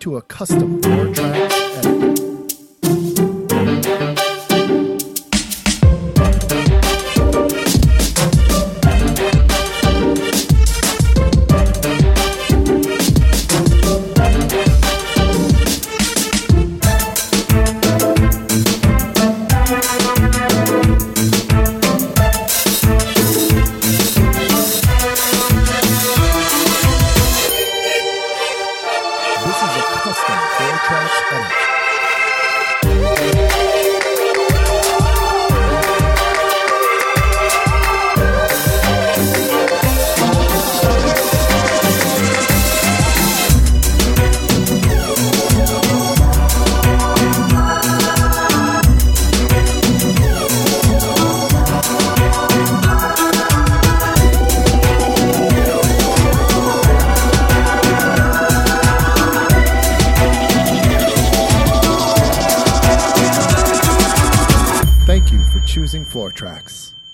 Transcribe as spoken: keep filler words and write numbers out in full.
to a custom four track edit. This is a custom four tracks edit. Thank you for choosing Floor Tracks.